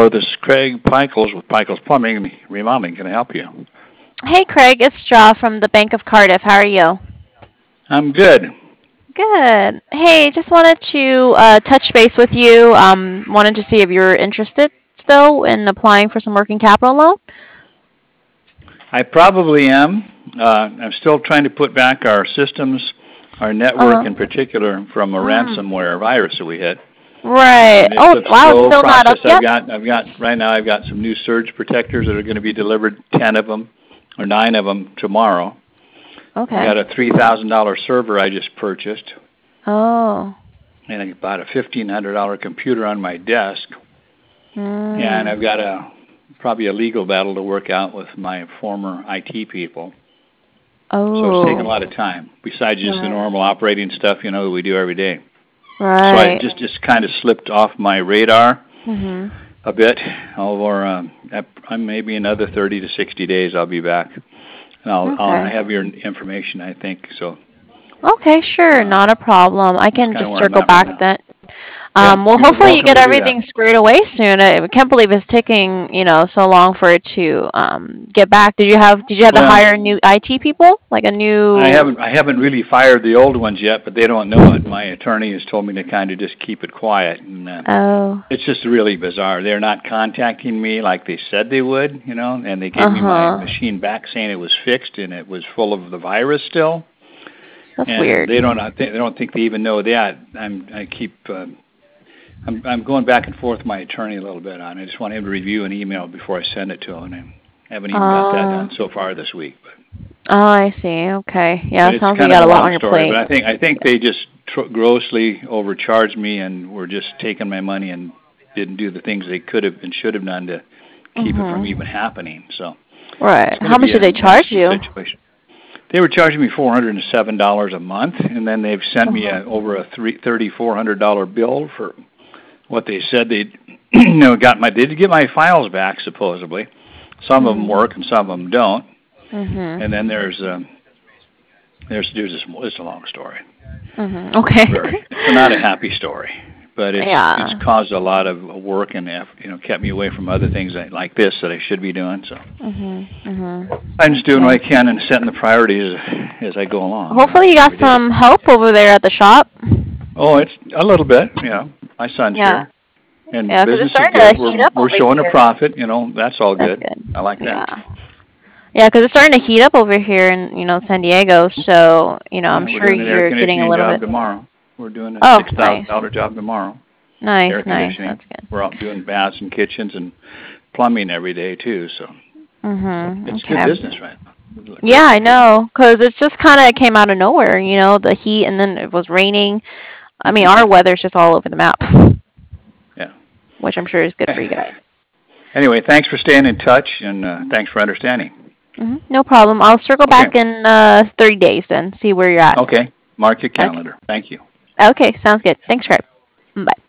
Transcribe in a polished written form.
Hello, this is Craig Pickles with Pickles Plumbing and Remodeling. Can I help you? Hey, Craig, it's Straw from the Bank of Cardiff. How are you? I'm good. Good. Hey, just wanted to touch base with you. Wanted to see if you're interested still in applying for some working capital loan. I probably am. I'm still trying to put back our systems, our network in particular, from a ransomware virus that we hit. Right. It's a slow still process. not up yet? I've got some new surge protectors that are going to be delivered, 10 of them or 9 of them tomorrow. Okay. I got a $3,000 server I just purchased. Oh. And I bought a $1,500 computer on my desk. And I've got probably a legal battle to work out with my former IT people. Oh. So it's taking a lot of time, besides just the normal operating stuff, that we do every day. Right. So I just kind of slipped off my radar a bit. Over maybe another 30 to 60 days I'll be back. And I'll have your information, I think. So. Okay, sure, not a problem. I can just circle back then. Well, hopefully you get everything squared away soon. I can't believe it's taking so long for it to get back. Did you have to hire new IT people, like a new? I haven't really fired the old ones yet, but they don't know it. My attorney has told me to kind of just keep it quiet, and it's just really bizarre. They're not contacting me like they said they would, and they gave me my machine back saying it was fixed and it was full of the virus still. That's weird. They don't think they even know that. I'm going back and forth with my attorney a little bit on it. I just want him to review an email before I send it to him, and I haven't even got that done so far this week. Oh, I see. Okay, yeah, it sounds like you got a lot on your plate. But I think they just grossly overcharged me and were just taking my money and didn't do the things they could have and should have done to keep it from even happening. So. Right. How much did they charge you? Situation. They were charging me $407 a month, and then they've sent me over a $3,400 bill for what they said they'd they did get my files back supposedly. Some of them work and some of them don't. And then there's this. It's a long story. Okay. It's not a happy story, but it's caused a lot of work and kept me away from other things like this that I should be doing. So I'm just doing what I can and setting the priorities as I go along. Hopefully you got some help over there at the shop. Oh, it's a little bit. My son's here. And business is good. We're showing a profit. That's all good. I like that. Yeah, because it's starting to heat up over here in San Diego. So I'm sure you're getting a little bit. Tomorrow. We're doing a $6,000 job tomorrow. Nice. That's good. We're out doing baths and kitchens and plumbing every day too. So it's good business, right? Yeah, I know, because it just kind of came out of nowhere. The heat, and then it was raining. I mean, our weather's just all over the map. Yeah. Which I'm sure is good for you guys. Anyway, thanks for staying in touch, and thanks for understanding. No problem. I'll circle back in 30 days then, see where you're at. Okay. Mark your calendar. Thank you. Okay, sounds good. Thanks, Craig. Bye.